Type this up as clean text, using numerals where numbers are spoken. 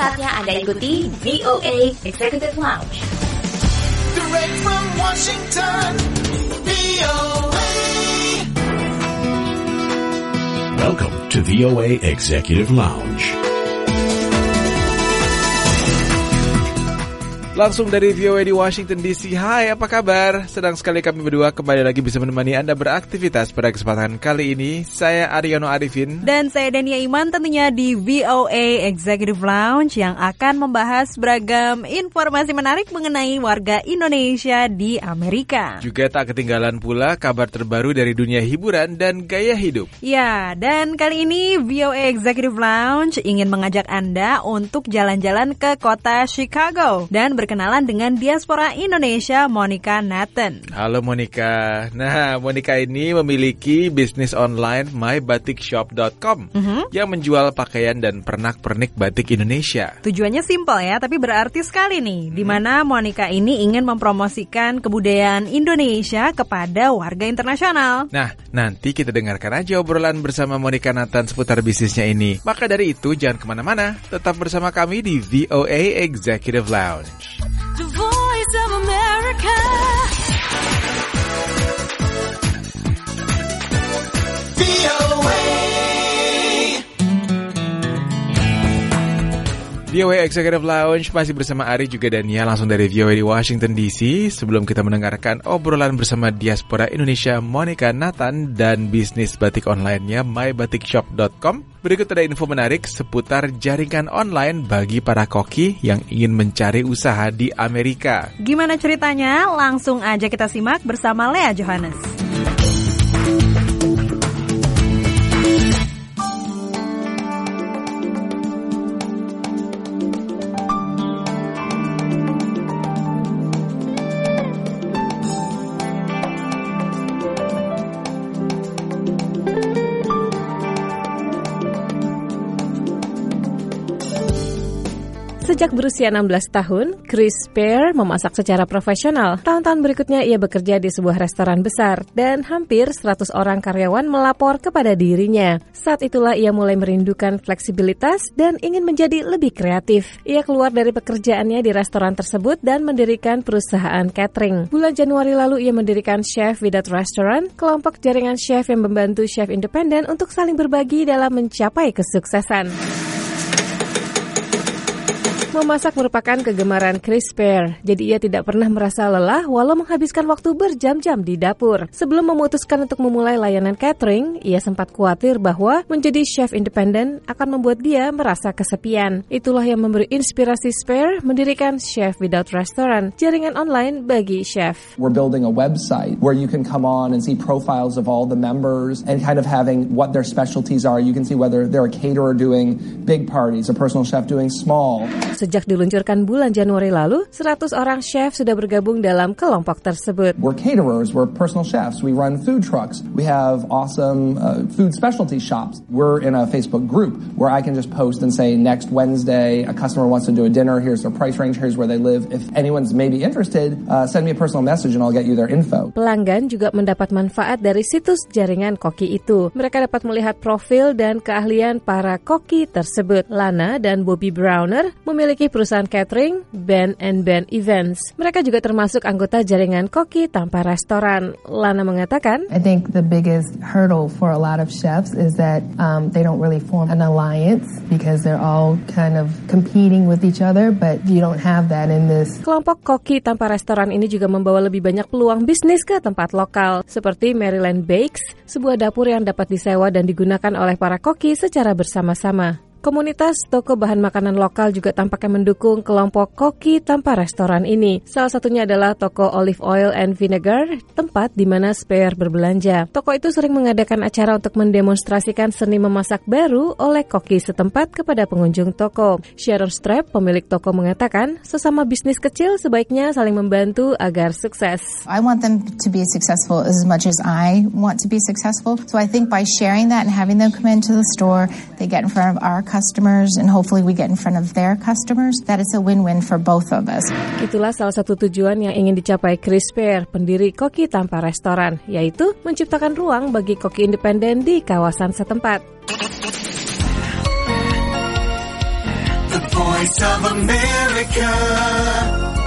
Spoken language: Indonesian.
saatnya Anda ikuti VOA Executive Lounge. Direct from Washington, VOA. Welcome to VOA Executive Lounge. Langsung dari VOA di Washington DC. Hai, apa kabar? Sedang sekali kami berdua kembali lagi bisa menemani Anda beraktivitas pada kesempatan kali ini. Saya Aryono Arifin. Dan saya Dania Iman, tentunya di VOA Executive Lounge yang akan membahas beragam informasi menarik mengenai warga Indonesia di Amerika. Juga tak ketinggalan pula kabar terbaru dari dunia hiburan dan gaya hidup. Ya, dan kali ini VOA Executive Lounge ingin mengajak Anda untuk jalan-jalan ke kota Chicago dan berkenalan dengan diaspora Indonesia, Monica Nathan. Halo Monica. Nah, Monica ini memiliki bisnis online mybatikshop.com yang menjual pakaian dan pernak-pernik batik Indonesia. Tujuannya simpel ya, tapi berarti sekali nih, di mana Monica ini ingin mempromosikan kebudayaan Indonesia kepada warga internasional. Nah, nanti kita dengarkan aja obrolan bersama Monica Nathan seputar bisnisnya ini. Maka dari itu, jangan kemana-mana. Tetap bersama kami di VOA Executive Lounge. The Voice of America. VOA Executive Lounge masih bersama Ari juga Dania langsung dari VOA di Washington DC. Sebelum kita mendengarkan obrolan bersama diaspora Indonesia Monica Nathan dan bisnis batik online-nya mybatikshop.com, berikut ada info menarik seputar jaringan online bagi para koki yang ingin mencari usaha di Amerika. Gimana ceritanya? Langsung aja kita simak bersama Lea Johannes. Sejak berusia 16 tahun, Chris Spear memasak secara profesional. Tahun-tahun berikutnya ia bekerja di sebuah restoran besar dan hampir 100 orang karyawan melapor kepada dirinya. Saat itulah ia mulai merindukan fleksibilitas dan ingin menjadi lebih kreatif. Ia keluar dari pekerjaannya di restoran tersebut dan mendirikan perusahaan catering. Bulan Januari lalu ia mendirikan Chef Without Restaurant, kelompok jaringan chef yang membantu chef independen untuk saling berbagi dalam mencapai kesuksesan. Memasak merupakan kegemaran Chris Spear, jadi ia tidak pernah merasa lelah walau menghabiskan waktu berjam-jam di dapur. Sebelum memutuskan untuk memulai layanan catering, ia sempat khawatir bahwa menjadi chef independen akan membuat dia merasa kesepian. Itulah yang memberi inspirasi Spear mendirikan Chef Without Restaurant, jaringan online bagi chef. We're building a website where you can come on and see profiles of all the members and kind of having what their specialties are. You can see whether they're a caterer doing big parties, a personal chef doing small. Sejak diluncurkan bulan Januari lalu, 100 orang chef sudah bergabung dalam kelompok tersebut. We're caterers, we're personal chefs, we run food trucks, we have awesome food specialty shops. We're in a Facebook group where I can just post and say, next Wednesday, a customer wants to do a dinner, here's their price range, here's where they live. If anyone's maybe interested, send me a personal message and I'll get you their info. Pelanggan juga mendapat manfaat dari situs jaringan koki itu. Mereka dapat melihat profil dan keahlian para koki tersebut. Lana dan Bobby Browner memiliki perusahaan catering, Ben & Ben Events. Mereka juga termasuk anggota jaringan koki tanpa restoran. Lana mengatakan, I think the biggest hurdle for a lot of chefs is that they don't really form an alliance because they're all kind of competing with each other, but you don't have that in this. Kelompok koki tanpa restoran ini juga membawa lebih banyak peluang bisnis ke tempat lokal, seperti Maryland Bakes, sebuah dapur yang dapat disewa dan digunakan oleh para koki secara bersama-sama. Komunitas toko bahan makanan lokal juga tampaknya mendukung kelompok koki tanpa restoran ini. Salah satunya adalah toko Olive Oil and Vinegar, tempat di mana Spear berbelanja. Toko itu sering mengadakan acara untuk mendemonstrasikan seni memasak baru oleh koki setempat kepada pengunjung toko. Sharon Strap, pemilik toko, mengatakan, sesama bisnis kecil sebaiknya saling membantu agar sukses. I want them to be successful as much as I want to be successful. So I think by sharing that and having them come into the store, they get in front of our customers and hopefully we get in front of their customers, that is a win-win for both of us. Itulah salah satu tujuan yang ingin dicapai Chris Spear, pendiri Koki Tanpa Restoran, yaitu menciptakan ruang bagi koki independen di kawasan setempat. The Voice Voice of America.